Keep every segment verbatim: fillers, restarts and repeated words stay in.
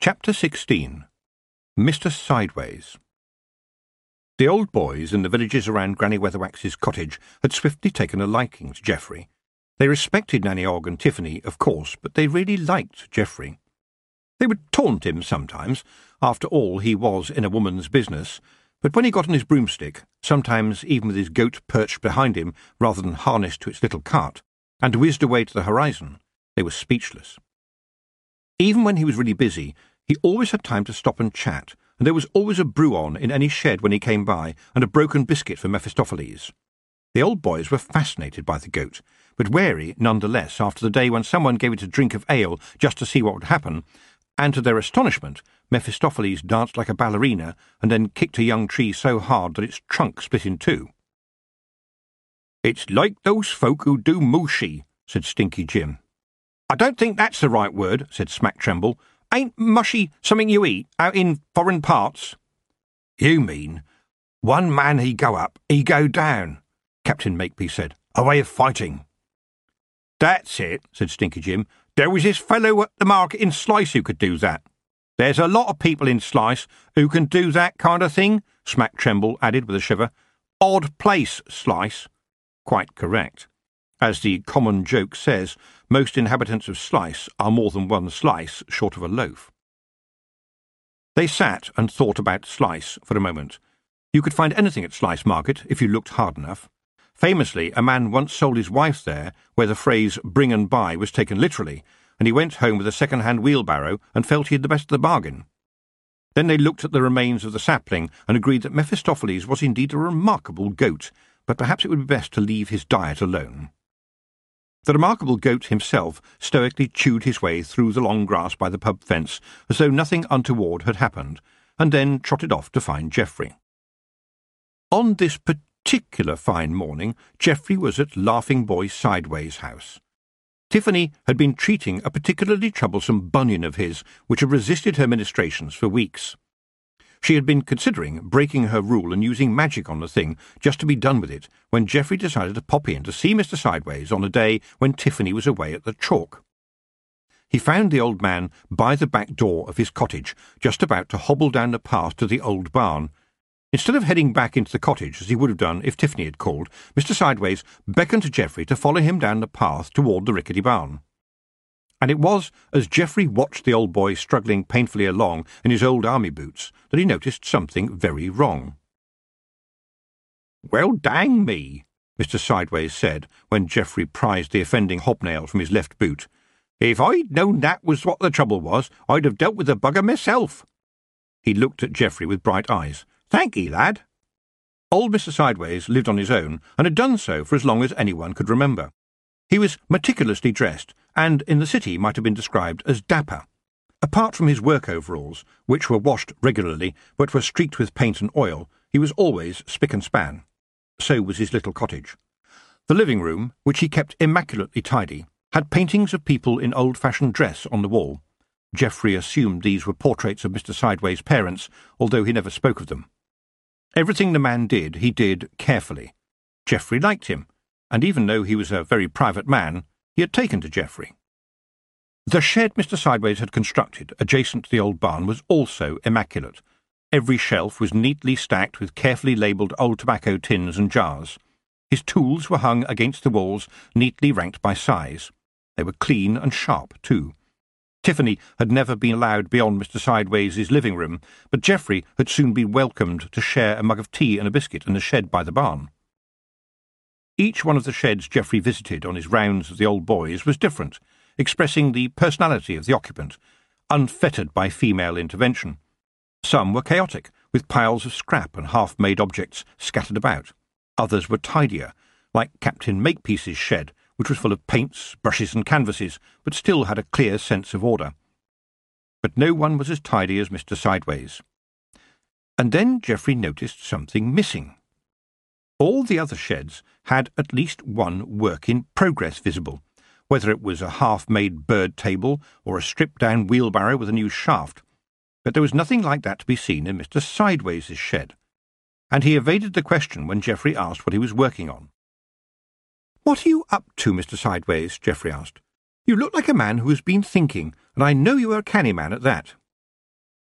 Chapter sixteen. Mister Sideways. The old boys in the villages around Granny Weatherwax's cottage had swiftly taken a liking to Geoffrey. They respected Nanny Ogg and Tiffany, of course, but they really liked Geoffrey. They would taunt him sometimes. After all, he was in a woman's business. But when he got on his broomstick, sometimes even with his goat perched behind him rather than harnessed to its little cart, and whizzed away to the horizon, they were speechless. Even when he was really busy, he always had time to stop and chat, and there was always a brew on in any shed when he came by, and a broken biscuit for Mephistopheles. The old boys were fascinated by the goat, but wary none the less after the day when someone gave it a drink of ale just to see what would happen, and to their astonishment, Mephistopheles danced like a ballerina and then kicked a young tree so hard that its trunk split in two. "It's like those folk who do mushy," said Stinky Jim. "I don't think that's the right word," said Smack Tremble. "Ain't mushy something you eat out in foreign parts?" "You mean, one man he go up, he go down," Captain Makepeace said. "A way of fighting." "That's it," said Stinky Jim. "There was this fellow at the market in Slice who could do that." "There's a lot of people in Slice who can do that kind of thing," Smack Tremble added with a shiver. "Odd place, Slice." Quite correct. As the common joke says, most inhabitants of Slice are more than one slice short of a loaf. They sat and thought about Slice for a moment. You could find anything at Slice Market if you looked hard enough. Famously, a man once sold his wife there, where the phrase bring and buy was taken literally, and he went home with a second-hand wheelbarrow and felt he had the best of the bargain. Then they looked at the remains of the sapling and agreed that Mephistopheles was indeed a remarkable goat, but perhaps it would be best to leave his diet alone. The remarkable goat himself stoically chewed his way through the long grass by the pub fence as though nothing untoward had happened, and then trotted off to find Geoffrey. On this particular fine morning, Geoffrey was at Laughing Boy Sideways' house. Tiffany had been treating a particularly troublesome bunion of his, which had resisted her ministrations for weeks. She had been considering breaking her rule and using magic on the thing just to be done with it, when Geoffrey decided to pop in to see Mister Sideways on a day when Tiffany was away at the chalk. He found the old man by the back door of his cottage, just about to hobble down the path to the old barn. Instead of heading back into the cottage, as he would have done if Tiffany had called, Mister Sideways beckoned to Geoffrey to follow him down the path toward the rickety barn. And it was as Geoffrey watched the old boy struggling painfully along in his old army boots that he noticed something very wrong. "Well, dang me," Mister Sideways said, when Geoffrey prized the offending hobnail from his left boot. "If I'd known that was what the trouble was, I'd have dealt with the bugger myself." He looked at Geoffrey with bright eyes. "Thank'ee, lad." Old Mister Sideways lived on his own, and had done so for as long as anyone could remember. He was meticulously dressed, and in the city might have been described as dapper. Apart from his work overalls, which were washed regularly but were streaked with paint and oil, he was always spick and span. So was his little cottage. The living room, which he kept immaculately tidy, had paintings of people in old-fashioned dress on the wall. Geoffrey assumed these were portraits of Mister Sideways' parents, although he never spoke of them. Everything the man did, he did carefully. Geoffrey liked him, and even though he was a very private man, he had taken to Geoffrey. The shed Mister Sideways had constructed, adjacent to the old barn, was also immaculate. Every shelf was neatly stacked with carefully labelled old tobacco tins and jars. His tools were hung against the walls, neatly ranked by size. They were clean and sharp, too. Tiffany had never been allowed beyond Mister Sideways' living room, but Geoffrey had soon been welcomed to share a mug of tea and a biscuit in the shed by the barn. Each one of the sheds Geoffrey visited on his rounds of the old boys was different, expressing the personality of the occupant, unfettered by female intervention. Some were chaotic, with piles of scrap and half-made objects scattered about. Others were tidier, like Captain Makepeace's shed, which was full of paints, brushes and canvases, but still had a clear sense of order. But no one was as tidy as Mister Sideways. And then Geoffrey noticed something missing. All the other sheds had at least one work in progress visible, whether it was a half-made bird table or a stripped-down wheelbarrow with a new shaft. But there was nothing like that to be seen in Mister Sideways' shed, and he evaded the question when Geoffrey asked what he was working on. "What are you up to, Mister Sideways?" Geoffrey asked. "You look like a man who has been thinking, and I know you are a canny man at that."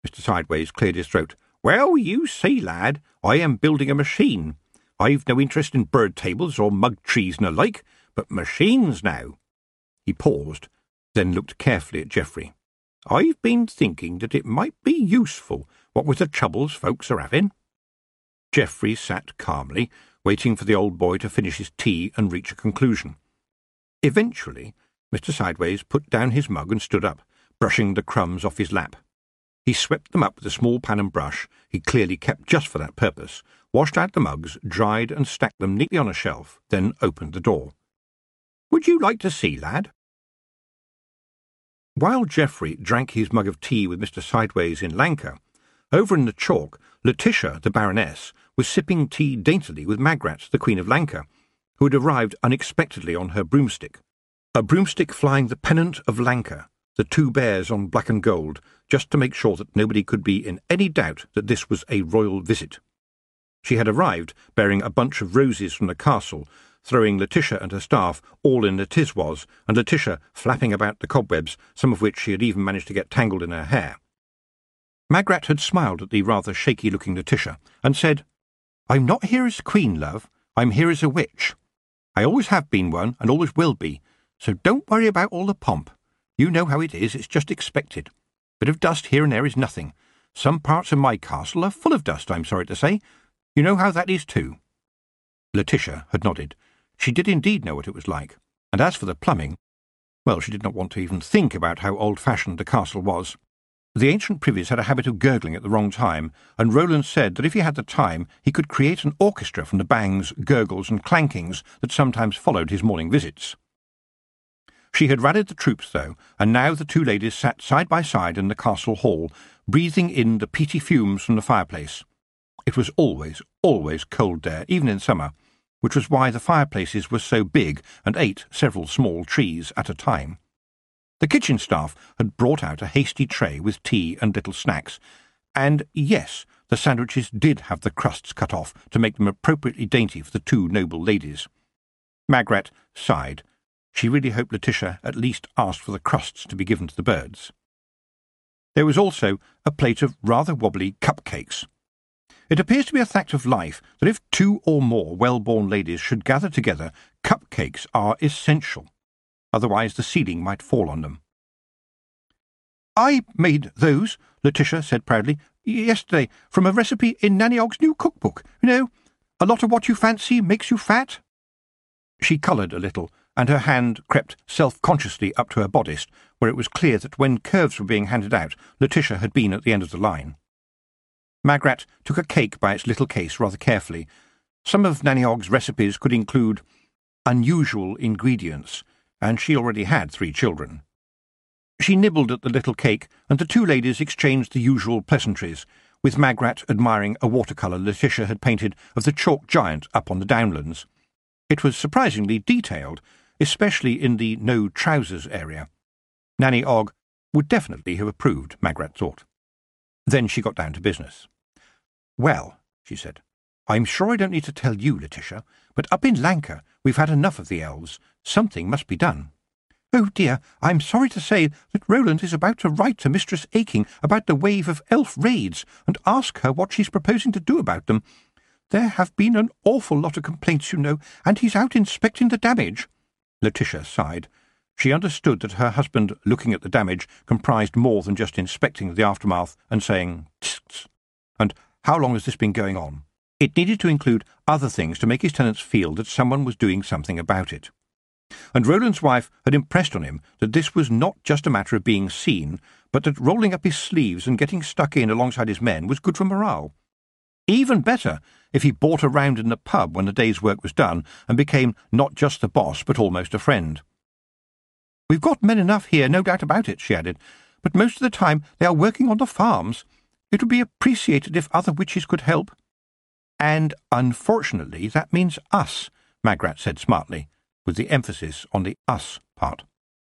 Mister Sideways cleared his throat. Well, you see, lad, I am building a machine. I've no interest in bird tables or mug trees and the like, but machines now. He paused, then looked carefully at Geoffrey. I've been thinking that it might be useful, what with the troubles folks are having. Geoffrey sat calmly, waiting for the old boy to finish his tea and reach a conclusion. Eventually, Mister Sideways put down his mug and stood up, brushing the crumbs off his lap. He swept them up with a small pan and brush he clearly kept just for that purpose, washed out the mugs, dried and stacked them neatly on a shelf, then opened the door. Would you like to see, lad? While Geoffrey drank his mug of tea with Mister Sideways in Lanka, over in the chalk, Letitia, the Baroness, was sipping tea daintily with Magrat, the Queen of Lanka, who had arrived unexpectedly on her broomstick. A broomstick flying the pennant of Lanka, the two bears on black and gold, just to make sure that nobody could be in any doubt that this was a royal visit. She had arrived bearing a bunch of roses from the castle, throwing Letitia and her staff all in the Tiswas, and Letitia flapping about the cobwebs, some of which she had even managed to get tangled in her hair. Magrat had smiled at the rather shaky-looking Letitia, and said, I'm not here as queen, love. I'm here as a witch. I always have been one, and always will be, so don't worry about all the pomp. You know how it is, it's just expected. Bit of dust here and there is nothing. Some parts of my castle are full of dust, I'm sorry to say. You know how that is too. Letitia had nodded. She did indeed know what it was like, and as for the plumbing, well, she did not want to even think about how old-fashioned the castle was. The ancient privies had a habit of gurgling at the wrong time, and Roland said that if he had the time he could create an orchestra from the bangs, gurgles and clankings that sometimes followed his morning visits. She had rallied the troops, though, and now the two ladies sat side by side in the castle hall, breathing in the peaty fumes from the fireplace. It was always, always cold there, even in summer, which was why the fireplaces were so big and ate several small trees at a time. The kitchen staff had brought out a hasty tray with tea and little snacks, and, yes, the sandwiches did have the crusts cut off to make them appropriately dainty for the two noble ladies. Magrat sighed. She really hoped Letitia at least asked for the crusts to be given to the birds. There was also a plate of rather wobbly cupcakes. It appears to be a fact of life that if two or more well-born ladies should gather together, cupcakes are essential. Otherwise the ceiling might fall on them. I made those, Letitia said proudly, yesterday, from a recipe in Nanny Ogg's new cookbook. You know, a lot of what you fancy makes you fat. She coloured a little, and her hand crept self-consciously up to her bodice, where it was clear that when curves were being handed out, Letitia had been at the end of the line. Magrat took a cake by its little case rather carefully. Some of Nanny Ogg's recipes could include unusual ingredients, and she already had three children. She nibbled at the little cake, and the two ladies exchanged the usual pleasantries, with Magrat admiring a watercolour Letitia had painted of the chalk giant up on the downlands. It was surprisingly detailed, especially in the no-trousers area. Nanny Ogg would definitely have approved, Magrat thought. Then she got down to business. Well, she said, I'm sure I don't need to tell you, Letitia, but up in Lanka we've had enough of the elves. Something must be done. Oh dear, I'm sorry to say that Roland is about to write to Mistress Aching about the wave of elf raids and ask her what she's proposing to do about them. There have been an awful lot of complaints, you know, and he's out inspecting the damage. Letitia sighed. She understood that her husband looking at the damage comprised more than just inspecting the aftermath and saying, tsk, tsk. And how long has this been going on? It needed to include other things to make his tenants feel that someone was doing something about it. And Roland's wife had impressed on him that this was not just a matter of being seen, but that rolling up his sleeves and getting stuck in alongside his men was good for morale. Even better if he bought a round in the pub when the day's work was done and became not just the boss but almost a friend. We've got men enough here, no doubt about it, she added, but most of the time they are working on the farms. It would be appreciated if other witches could help. And unfortunately that means us, Magrat said smartly, with the emphasis on the us part.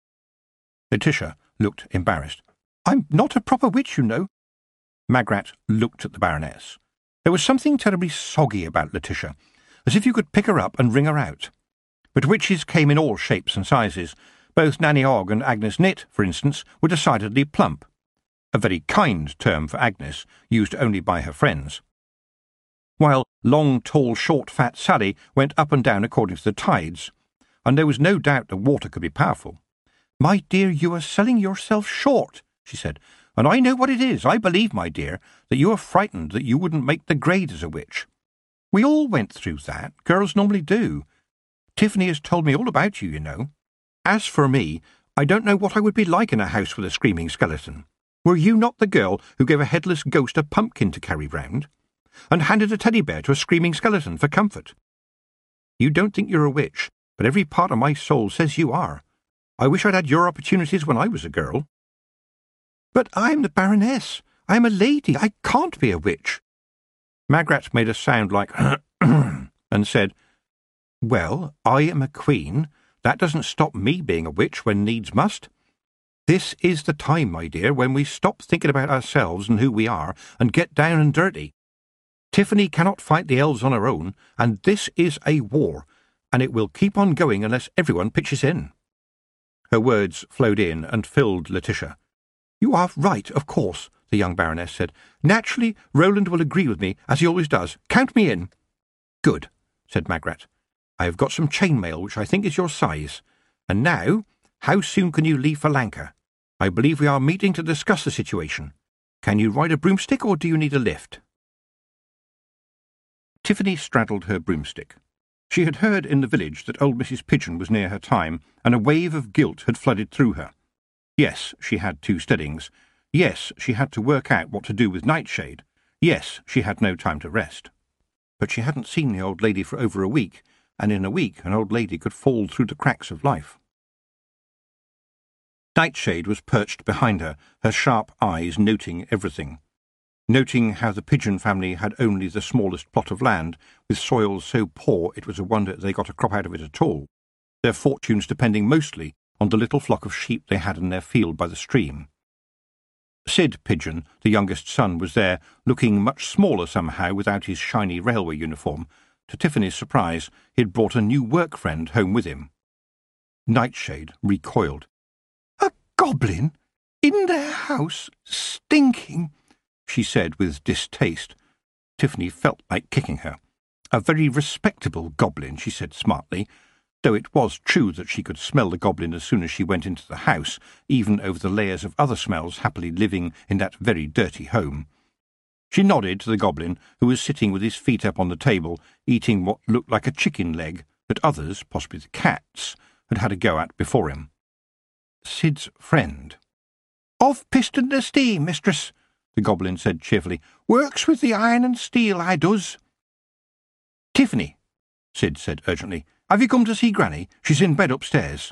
Letitia looked embarrassed. I'm not a proper witch, you know. Magrat looked at the Baroness. There was something terribly soggy about Letitia, as if you could pick her up and wring her out. But witches came in all shapes and sizes. Both Nanny Ogg and Agnes Nitt, for instance, were decidedly plump. a very kind term for Agnes, used only by her friends, while long, tall, short, fat Sally went up and down according to the tides, and there was no doubt the water could be powerful. "My dear, you are selling yourself short," she said, "and I know what it is. I believe, my dear, that you are frightened that you wouldn't make the grade as a witch. We all went through that. Girls normally do. Tiffany has told me all about you, you know. As for me, I don't know what I would be like in a house with a screaming skeleton. Were you not the girl who gave a headless ghost a pumpkin to carry round, and handed a teddy bear to a screaming skeleton for comfort? You don't think you're a witch, but every part of my soul says you are. I wish I'd had your opportunities when I was a girl." "But I'm the Baroness. I'm a lady. I can't be a witch." Magrat made a sound like and said, "Well, I am a queen. That doesn't stop me being a witch when needs must. This is the time, my dear, when we stop thinking about ourselves and who we are and get down and dirty. Tiffany cannot fight the elves on her own, and this is a war, and it will keep on going unless everyone pitches in." Her words flowed in and filled Letitia. "You are right, of course," the young Baroness said. "Naturally, Roland will agree with me, as he always does. Count me in." "Good," said Magrat. "I have got some chainmail which I think is your size. And now, how soon can you leave for Lanka? I believe we are meeting to discuss the situation. Can you ride a broomstick, or do you need a lift?" Tiffany straddled her broomstick. She had heard in the village that old Missus Pigeon was near her time, and a wave of guilt had flooded through her. Yes, she had two steadings. Yes, she had to work out what to do with Nightshade. Yes, she had no time to rest. But she hadn't seen the old lady for over a week, and in a week an old lady could fall through the cracks of life. Nightshade was perched behind her, her sharp eyes noting everything. Noting how the Pigeon family had only the smallest plot of land, with soil so poor it was a wonder they got a crop out of it at all, their fortunes depending mostly on the little flock of sheep they had in their field by the stream. Sid Pigeon, the youngest son, was there, looking much smaller somehow without his shiny railway uniform. To Tiffany's surprise, he had brought a new work friend home with him. Nightshade recoiled. "A goblin? In their house? Stinking?" she said with distaste. Tiffany felt like kicking her. "A very respectable goblin," she said smartly, though it was true that she could smell the goblin as soon as she went into the house, even over the layers of other smells happily living in that very dirty home. She nodded to the goblin, who was sitting with his feet up on the table, eating what looked like a chicken leg that others, possibly the cats, had had a go at before him. Sid's friend. "Of piston the steam, mistress," the goblin said cheerfully. "Works with the iron and steel, I does." "Tiffany," Sid said urgently, "have you come to see Granny? She's in bed upstairs."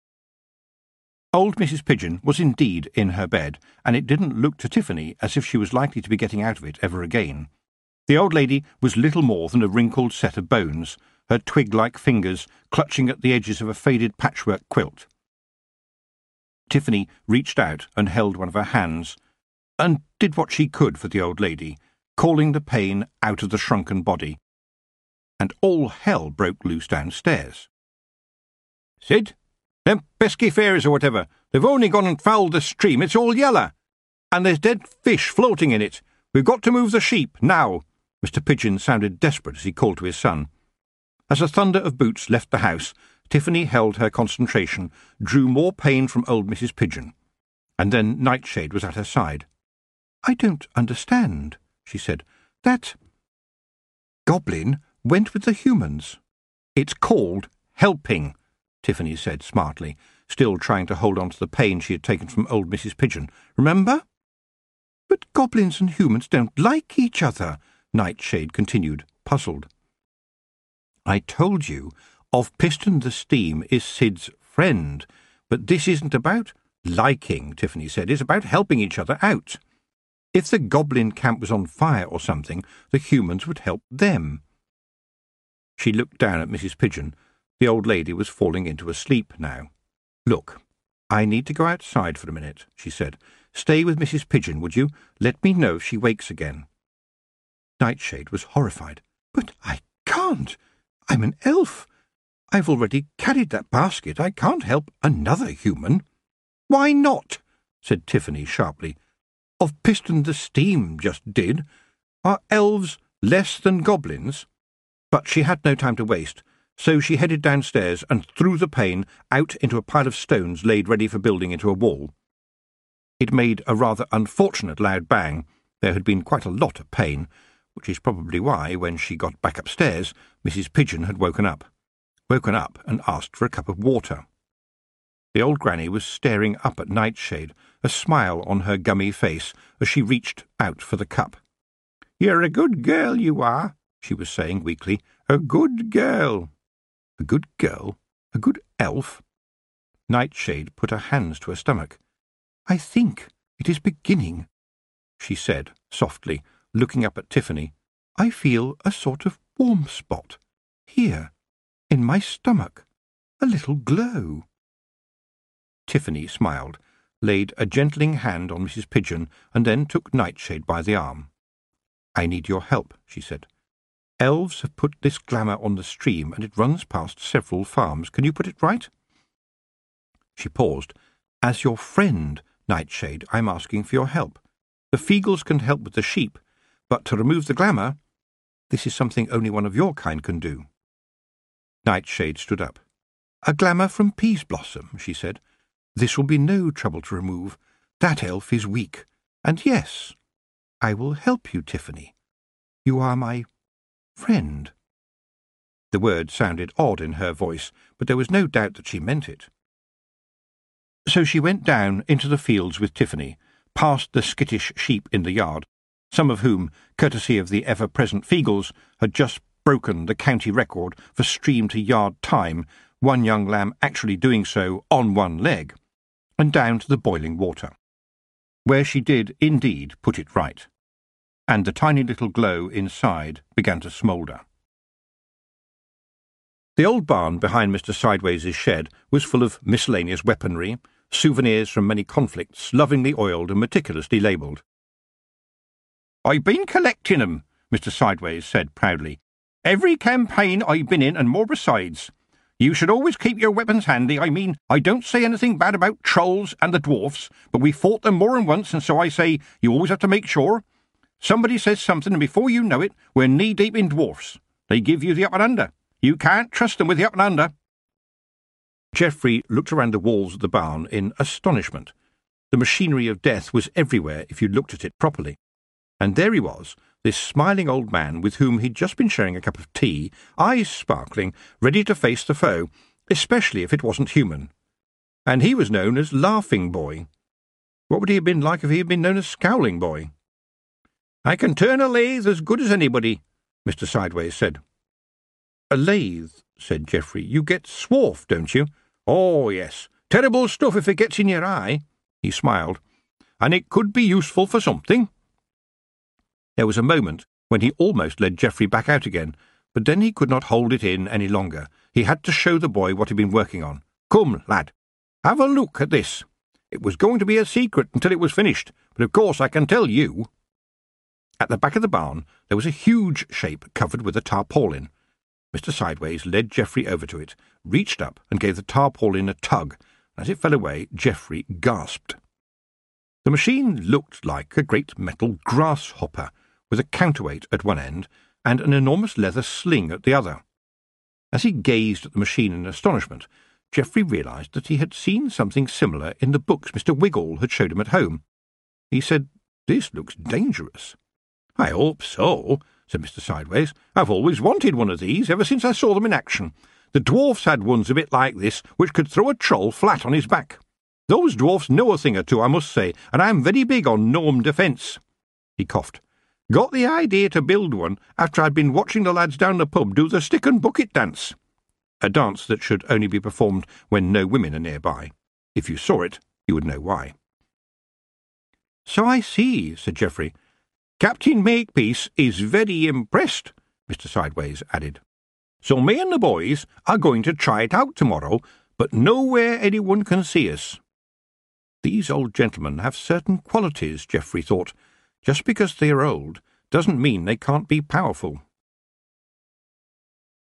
Old Missus Pigeon was indeed in her bed, and it didn't look to Tiffany as if she was likely to be getting out of it ever again. The old lady was little more than a wrinkled set of bones, her twig-like fingers clutching at the edges of a faded patchwork quilt. Tiffany reached out and held one of her hands, and did what she could for the old lady, calling the pain out of the shrunken body. And all hell broke loose downstairs. "Sid, them pesky fairies or whatever, they've only gone and fouled the stream. It's all yeller. And there's dead fish floating in it. We've got to move the sheep, now." Mister Pigeon sounded desperate as he called to his son. As the thunder of boots left the house, Tiffany held her concentration, drew more pain from old Missus Pigeon, and then Nightshade was at her side. "I don't understand," she said. "That goblin went with the humans." "It's called helping," Tiffany said smartly, still trying to hold on to the pain she had taken from old Missus Pigeon. "Remember?" "But goblins and humans don't like each other," Nightshade continued, puzzled. "I told you, Of Piston the Steam is Sid's friend, but this isn't about liking," Tiffany said. "It's about helping each other out. If the goblin camp was on fire or something, the humans would help them." She looked down at Missus Pigeon. The old lady was falling into a sleep now. "Look, I need to go outside for a minute," she said. "Stay with Missus Pigeon, would you? Let me know if she wakes again." Nightshade was horrified. "But I can't. I'm an elf. I've already carried that basket. I can't help another human." "Why not?" said Tiffany sharply. I've pistoned the steam, just did. Are elves less than goblins? But she had no time to waste, so she headed downstairs and threw the pane out into a pile of stones laid ready for building into a wall. It made a rather unfortunate loud bang. There had been quite a lot of pane, which is probably why, when she got back upstairs, Missus Pigeon had woken up. Woken up and asked for a cup of water. The old granny was staring up at Nightshade, a smile on her gummy face, as she reached out for the cup. "You're a good girl, you are," she was saying weakly. "A good girl." A good girl? A good elf? Nightshade put her hands to her stomach. "I think it is beginning," she said, softly, looking up at Tiffany. "I feel a sort of warm spot, here, in my stomach, a little glow." Tiffany smiled, laid a gentling hand on Missus Pigeon, and then took Nightshade by the arm. "I need your help," she said. "Elves have put this glamour on the stream, and it runs past several farms. Can you put it right?" She paused. "As your friend, Nightshade, I'm asking for your help. The Feagles can help with the sheep, but to remove the glamour, this is something only one of your kind can do." Nightshade stood up. "A glamour from Peaseblossom," she said. "This will be no trouble to remove. That elf is weak. And yes, I will help you, Tiffany. You are my friend." The word sounded odd in her voice, but there was no doubt that she meant it. So she went down into the fields with Tiffany, past the skittish sheep in the yard, some of whom, courtesy of the ever-present Feagles, had just broken the county record for stream-to-yard time, one young lamb actually doing so on one leg, and down to the boiling water, where she did indeed put it right, and the tiny little glow inside began to smoulder. The old barn behind Mister Sideways' shed was full of miscellaneous weaponry, souvenirs from many conflicts, lovingly oiled and meticulously labelled. "I've been collecting 'em," Mister Sideways said proudly. "Every campaign I've been in and more besides. You should always keep your weapons handy. I mean, I don't say anything bad about trolls and the dwarfs, but we fought them more than once, and so I say you always have to make sure. Somebody says something, and before you know it, we're knee-deep in dwarfs. They give you the up and under. You can't trust them with the up and under." Geoffrey looked around the walls of the barn in astonishment. The machinery of death was everywhere if you looked at it properly. And there he was, this smiling old man with whom he'd just been sharing a cup of tea, eyes sparkling, ready to face the foe, especially if it wasn't human. And he was known as Laughing Boy. What would he have been like if he had been known as Scowling Boy? "I can turn a lathe as good as anybody," Mister Sideways said. "A lathe," said Geoffrey. "You get swarf, don't you?" "Oh, yes. Terrible stuff if it gets in your eye." He smiled. "And it could be useful for something." There was a moment when he almost led Geoffrey back out again, but then he could not hold it in any longer. He had to show the boy what he'd been working on. "Come, lad, have a look at this. It was going to be a secret until it was finished, but of course I can tell you." At the back of the barn there was a huge shape covered with a tarpaulin. Mister Sideways led Geoffrey over to it, reached up and gave the tarpaulin a tug. As it fell away, Geoffrey gasped. The machine looked like a great metal grasshopper, with a counterweight at one end and an enormous leather sling at the other. As he gazed at the machine in astonishment, Geoffrey realised that he had seen something similar in the books Mister Wiggle had showed him at home. He said, "This looks dangerous." "I hope so," said Mister Sideways. "I've always wanted one of these, ever since I saw them in action. The dwarfs had ones a bit like this, which could throw a troll flat on his back. Those dwarfs know a thing or two, I must say, and I'm very big on gnome defence." He coughed. "Got the idea to build one after I'd been watching the lads down the pub do the stick and bucket dance. A dance that should only be performed when no women are nearby. If you saw it, you would know why." "So I see," said Geoffrey. "Captain Makepeace is very impressed," Mister Sideways added. "So me and the boys are going to try it out tomorrow, but nowhere anyone can see us." These old gentlemen have certain qualities, Geoffrey thought. Just because they are old doesn't mean they can't be powerful.